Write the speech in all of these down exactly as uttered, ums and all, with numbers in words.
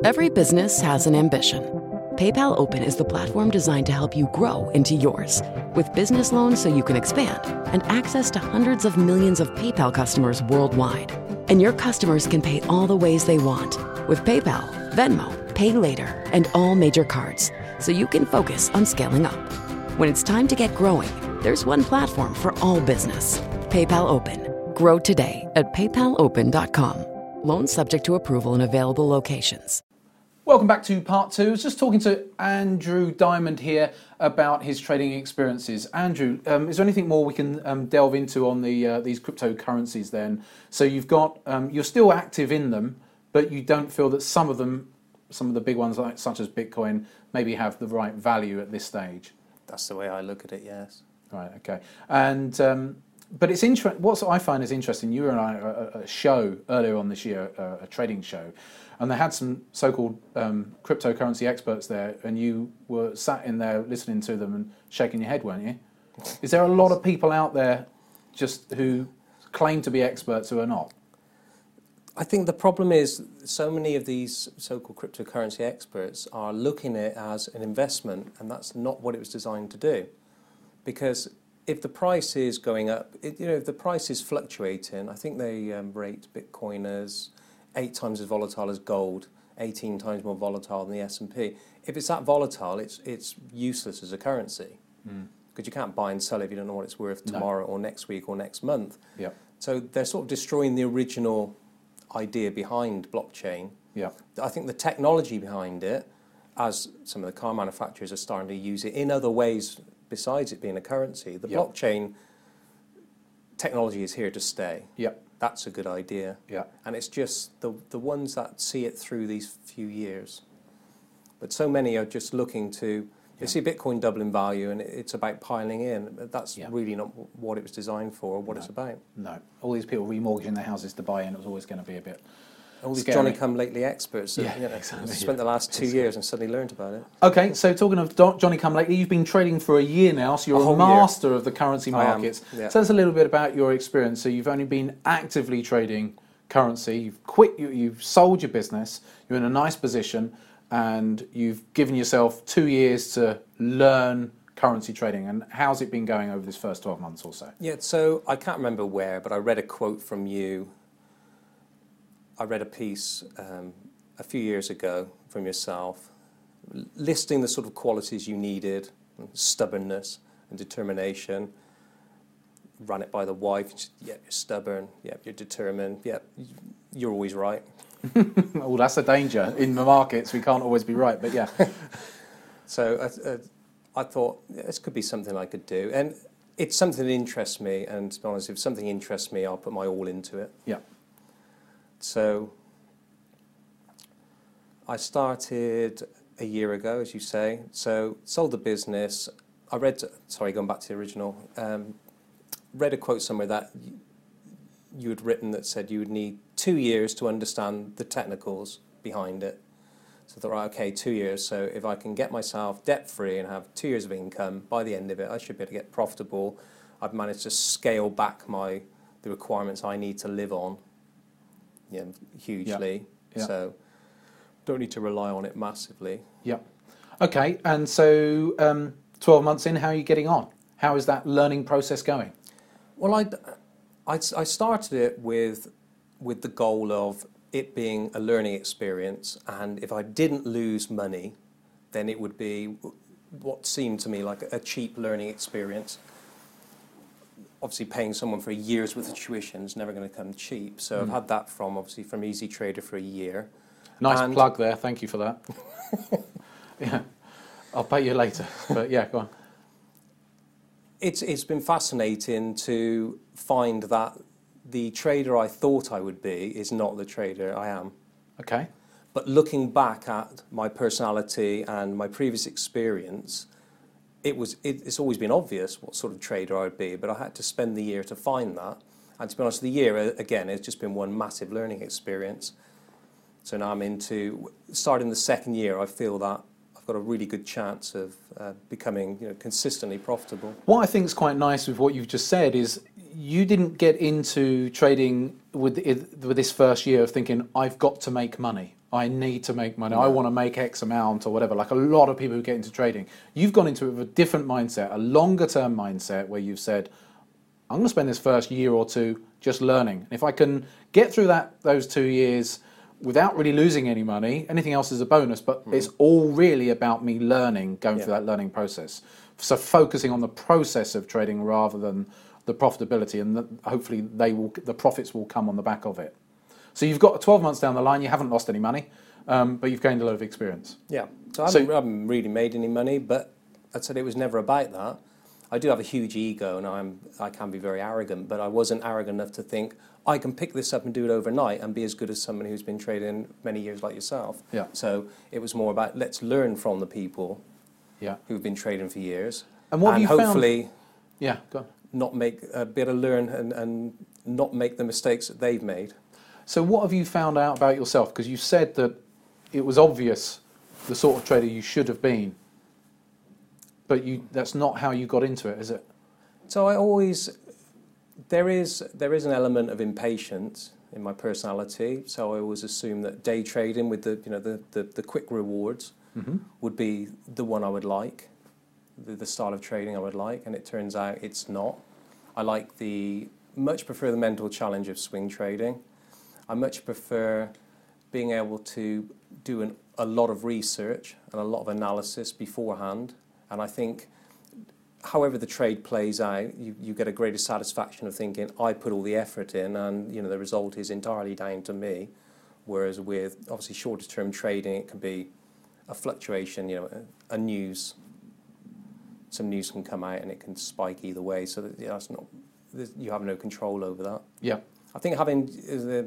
Every business has an ambition. PayPal Open is the platform designed to help you grow into yours. With business loans so you can expand and access to hundreds of millions of PayPal customers worldwide. And your customers can pay all the ways they want with PayPal, Venmo, Pay Later, and all major cards, so you can focus on scaling up. When it's time to get growing, there's one platform for all business. PayPal Open. Grow today at paypal open dot com. Loans subject to approval in available locations. Welcome back to part two. I was just talking to Andrew Diamond here about his trading experiences. Andrew, um, is there anything more we can um, delve into on the uh, these cryptocurrencies then? So you've got, um, you're still active in them, but you don't feel that some of them, some of the big ones like such as Bitcoin, maybe have the right value at this stage? That's the way I look at it, yes. Right, okay. And um, but it's interesting. What I find is interesting. You and I were at a show earlier on this year, a, a trading show, and they had some so-called um, cryptocurrency experts there, and you were sat in there listening to them and shaking your head, weren't you? Is there a lot of people out there just who claim to be experts who are not? I think the problem is so many of these so-called cryptocurrency experts are looking at it as an investment, and that's not what it was designed to do. Because if the price is going up, it, you know, if the price is fluctuating, I think they um, rate Bitcoin as eight times as volatile as gold, eighteen times more volatile than the S and P. If it's that volatile, it's it's useless as a currency because mm. you can't buy and sell if you don't know what it's worth tomorrow no. or next week or next month. Yep. So they're sort of destroying the original idea behind blockchain. Yep. I think the technology behind it, as some of the car manufacturers are starting to use it in other ways besides it being a currency, the yep. blockchain technology is here to stay. Yep. That's a good idea. Yeah. And it's just the the ones that see it through these few years. But so many are just looking to, they yeah. see Bitcoin double in value and it's about piling in. That's yeah. really not what it was designed for or what no. it's about. No. All these people remortgaging their houses to buy in, it was always going to be a bit All these scary. Johnny-come-lately experts that yeah, you know, exactly. spent the last two years and suddenly learned about it. Okay, so talking of Do- Johnny-come-lately, you've been trading for a year now, so you're a, a master year. of the currency markets. Yeah. Tell us a little bit about your experience. So you've only been actively trading currency, you've quit, you, you've sold your business, you're in a nice position, and you've given yourself two years to learn currency trading. And how's it been going over this first twelve months or so? Yeah, so I can't remember where, but I read a quote from you. I read a piece um, a few years ago from yourself, listing the sort of qualities you needed, stubbornness and determination. Ran it by the wife. She said, yeah, you're stubborn. Yeah, you're determined. Yeah, you're always right. Well, that's a danger in the markets. We can't always be right, but yeah. So uh, uh, I thought yeah, this could be something I could do, and it's something that interests me. And to be honest, if something interests me, I'll put my all into it. Yeah. So I started a year ago, as you say. So sold the business. I read. Sorry, going back to the original. Um, read a quote somewhere that you had written that said you would need two years to understand the technicals behind it. So I thought, right, okay, two years. So if I can get myself debt-free and have two years of income, by the end of it, I should be able to get profitable. I've managed to scale back my the requirements I need to live on, yeah, hugely. Yeah. Yeah. So don't need to rely on it massively. Yeah. Okay, and so um, twelve months in, how are you getting on? How is that learning process going? Well, I, I, I started it with with the goal of it being a learning experience, and if I didn't lose money, then it would be what seemed to me like a cheap learning experience. Obviously, paying someone for a year's worth of tuition is never going to come cheap. So mm. I've had that from obviously from Easy Trader for a year. Nice and plug there. Thank you for that. Yeah, I'll pay you later. But yeah, go on. It's it's been fascinating to find that the trader I thought I would be is not the trader I am. Okay. But looking back at my personality and my previous experience, it was it, it's always been obvious what sort of trader I'd be, but I had to spend the year to find that. And to be honest, the year, again, has just been one massive learning experience. So now I'm into, starting the second year, I feel that I've got a really good chance of uh, becoming, you know, consistently profitable. What I think is quite nice with what you've just said is you didn't get into trading with with this first year of thinking, I've got to make money. I need to make money, no. I want to make X amount or whatever, like a lot of people who get into trading. You've gone into it with a different mindset, a longer term mindset where you've said, I'm going to spend this first year or two just learning. And if I can get through that those two years without really losing any money, anything else is a bonus, but mm. it's all really about me learning, going yeah. through that learning process. So focusing on the process of trading rather than the profitability, and the, hopefully they will, the profits will come on the back of it. So you've got twelve months down the line, you haven't lost any money, um, but you've gained a lot of experience. Yeah, so I haven't, so, I haven't really made any money, but I said it was never about that. I do have a huge ego, and I'm, I can be very arrogant, but I wasn't arrogant enough to think, I can pick this up and do it overnight and be as good as somebody who's been trading many years like yourself. Yeah. So it was more about, let's learn from the people yeah. who've been trading for years. And what and have you hopefully found? Yeah, go on. Not make, uh, be able to learn and, and not make the mistakes that they've made. So what have you found out about yourself? Because you said that it was obvious the sort of trader you should have been, but you, that's not how you got into it, is it? So I always, there is there is an element of impatience in my personality. So I always assume that day trading with the you know the the, the quick rewards mm-hmm. would be the one I would like, the, the style of trading I would like, and it turns out it's not. I like the much prefer the mental challenge of swing trading. I much prefer being able to do an, a lot of research and a lot of analysis beforehand. And I think, however the trade plays out, you, you get a greater satisfaction of thinking, I put all the effort in and you know the result is entirely down to me. Whereas with, obviously, shorter term trading, it can be a fluctuation, you know, a, a news. Some news can come out and it can spike either way. So that, yeah, that's not, you have no control over that. Yeah. I think having the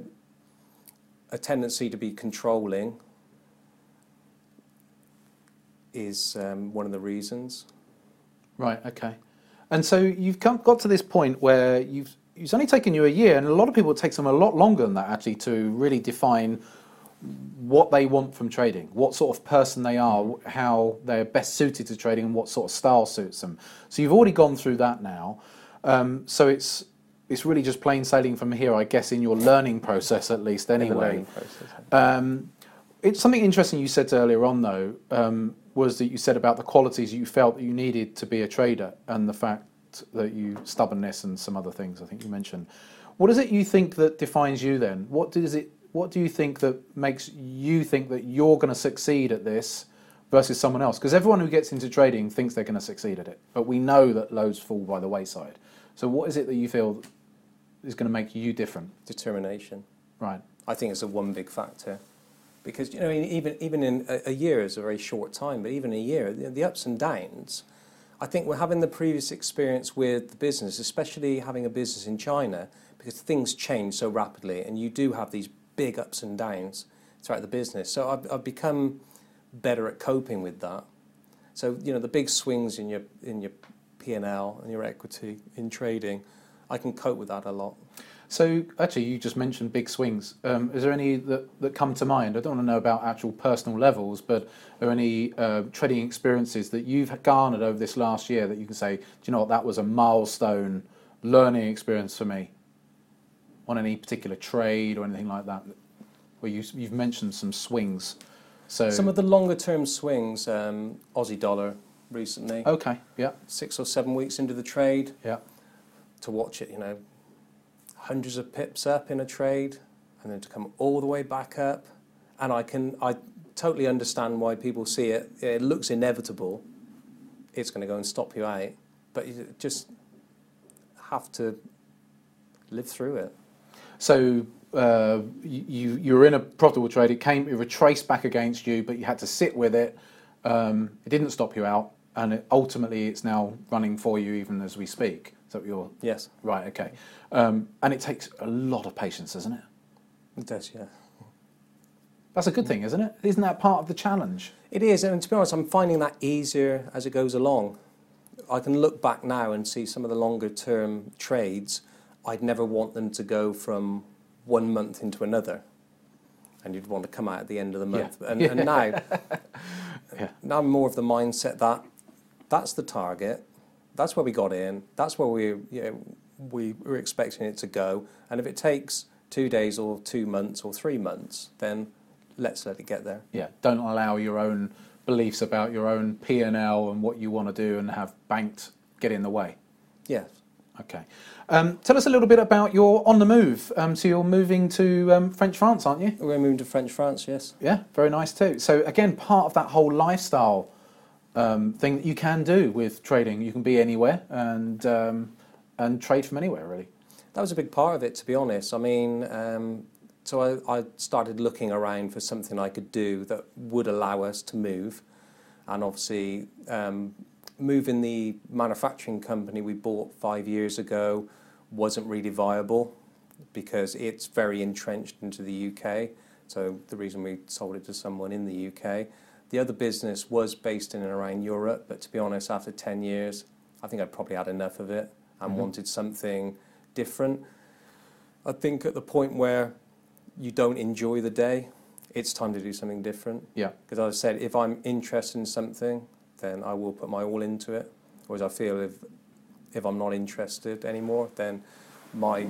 a tendency to be controlling is um, one of the reasons. Right, okay. And so you've come, got to this point where you've it's only taken you a year, and a lot of people, it takes them a lot longer than that actually to really define what they want from trading, what sort of person they are, how they're best suited to trading, and what sort of style suits them. So you've already gone through that now. Um, so it's it's really just plain sailing from here, I guess, in your learning process at least anyway. In the learning process. Um, it's something interesting you said earlier on, though, um, was that you said about the qualities you felt that you needed to be a trader and the fact that you, stubbornness and some other things I think you mentioned. What is it you think that defines you then? What does it? What do you think that makes you think that you're going to succeed at this versus someone else? Because everyone who gets into trading thinks they're going to succeed at it, but we know that loads fall by the wayside. So what is it that you feel is going to make you different? Determination. Right. I think it's a one big factor. Because, you know, even even in a, a year is a very short time, but even a year, the, the ups and downs, I think we're having the previous experience with the business, especially having a business in China, because things change so rapidly and you do have these big ups and downs throughout the business. So I've, I've become better at coping with that. So, you know, the big swings in your in your P and L and your equity in trading, I can cope with that a lot. So actually, you just mentioned big swings. Um, is there any that, that come to mind? I don't want to know about actual personal levels, but are there any uh, trading experiences that you've garnered over this last year that you can say, do you know what, that was a milestone learning experience for me on any particular trade or anything like that, where you, you've mentioned some swings? So some of the longer term swings, um, Aussie dollar recently. Okay, yeah. Six or seven weeks into the trade. Yeah. To watch it, you know, hundreds of pips up in a trade and then to come all the way back up. And I can, I totally understand why people see it. It looks inevitable. It's going to go and stop you out. But you just have to live through it. So uh, you, you were in a profitable trade. It came, it retraced back against you, but you had to sit with it. Um, it didn't stop you out. And it, ultimately, it's now running for you even as we speak. Is that what you're... Yes. Right, okay. Um, and it takes a lot of patience, doesn't it? It does, yeah. That's a good thing, isn't it? Isn't that part of the challenge? It is, and to be honest, I'm finding that easier as it goes along. I can look back now and see some of the longer term trades. I'd never want them to go from one month into another. And you'd want to come out at the end of the month. Yeah. And, yeah. and now, yeah. now I'm more of the mindset that that's the target. That's where we got in. That's where we, you know, we were expecting it to go. And if it takes two days or two months or three months, then let's let it get there. Yeah, don't allow your own beliefs about your own P and L and what you want to do and have banked get in the way. Yes. Okay. Um, tell us a little bit about your on the move. Um, so you're moving to um, French France, aren't you? We're moving to French France, yes. Yeah, very nice too. So again, part of that whole lifestyle um, thing that you can do with trading. You can be anywhere and um, and trade from anywhere, really. That was a big part of it, to be honest. I mean, um, so I, I started looking around for something I could do that would allow us to move. And obviously, um, moving the manufacturing company we bought five years ago wasn't really viable because it's very entrenched into the U K. So the reason we sold it to someone in the U K. The other business was based in and around Europe, but to be honest, after ten years, I think I'd probably had enough of it and mm-hmm. wanted something different. I think at the point where you don't enjoy the day, it's time to do something different. Yeah. Because as I said, if I'm interested in something, then I will put my all into it. Whereas I feel if if I'm not interested anymore, then my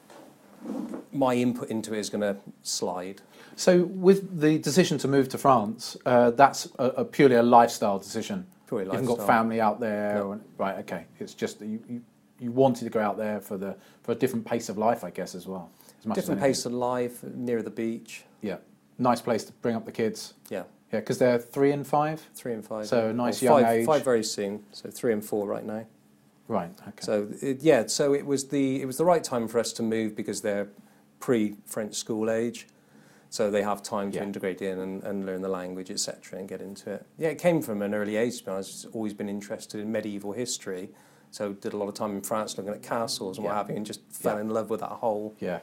my input into it is going to slide. So with the decision to move to France, uh, that's a, a purely a lifestyle decision. Purely lifestyle. You haven't got family out there, No. or, right? Okay, it's just that you, you you wanted to go out there for the for a different pace of life, I guess, as well. As much Different as pace of life, near the beach. Yeah, nice place to bring up the kids. Yeah. Yeah, because they're three and five. Three and five. So a nice well, young five, age. Five very soon. So three and four right now. Right. Okay. So it, yeah. So it was the it was the right time for us to move because they're pre-French school age. So they have time to Yeah. integrate in and, and learn the language, et cetera, and get into it. Yeah, it came from an early age. To be honest, I've always been interested in medieval history. So did a lot of time in France looking at castles and Yeah. what have you, and just fell Yeah. in love with that whole Yeah.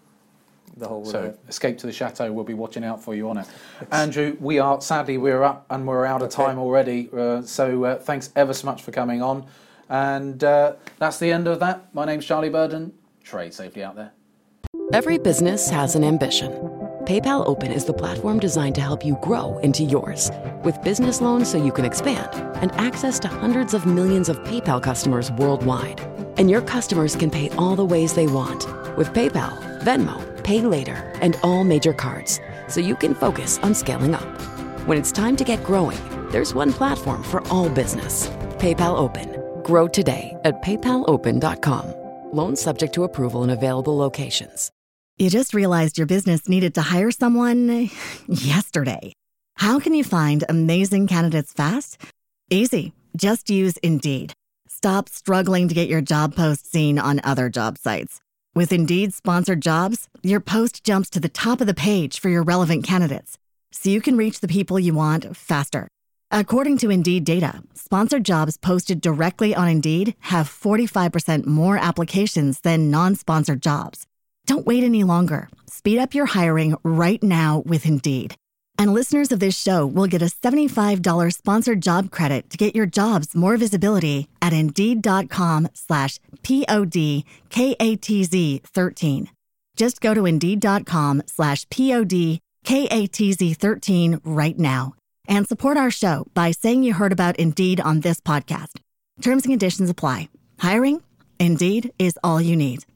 the whole. So uh, Escape to the Chateau, we'll be watching out for you on it. Andrew, we are, sadly, we're up and we're out of Okay. time already. Uh, so uh, thanks ever so much for coming on. And uh, that's the end of that. My name's Charlie Burden. Trade safely out there. Every business has an ambition. PayPal Open is the platform designed to help you grow into yours. With business loans so you can expand and access to hundreds of millions of PayPal customers worldwide. And your customers can pay all the ways they want with PayPal, Venmo, Pay Later, and all major cards, so you can focus on scaling up. When it's time to get growing, there's one platform for all business. PayPal Open. Grow today at paypal open dot com. Loans subject to approval in available locations. You just realized your business needed to hire someone yesterday. How can you find amazing candidates fast? Easy. Just use Indeed. Stop struggling to get your job post seen on other job sites. With Indeed sponsored jobs, your post jumps to the top of the page for your relevant candidates, so you can reach the people you want faster. According to Indeed data, sponsored jobs posted directly on Indeed have forty-five percent more applications than non-sponsored jobs. Don't wait any longer. Speed up your hiring right now with Indeed. And listeners of this show will get a seventy-five dollars sponsored job credit to get your jobs more visibility at Indeed.com slash P-O-D-K-A-T-Z 13. Just go to Indeed.com slash P-O-D-K-A-T-Z 13 right now and support our show by saying you heard about Indeed on this podcast. Terms and conditions apply. Hiring? Indeed is all you need.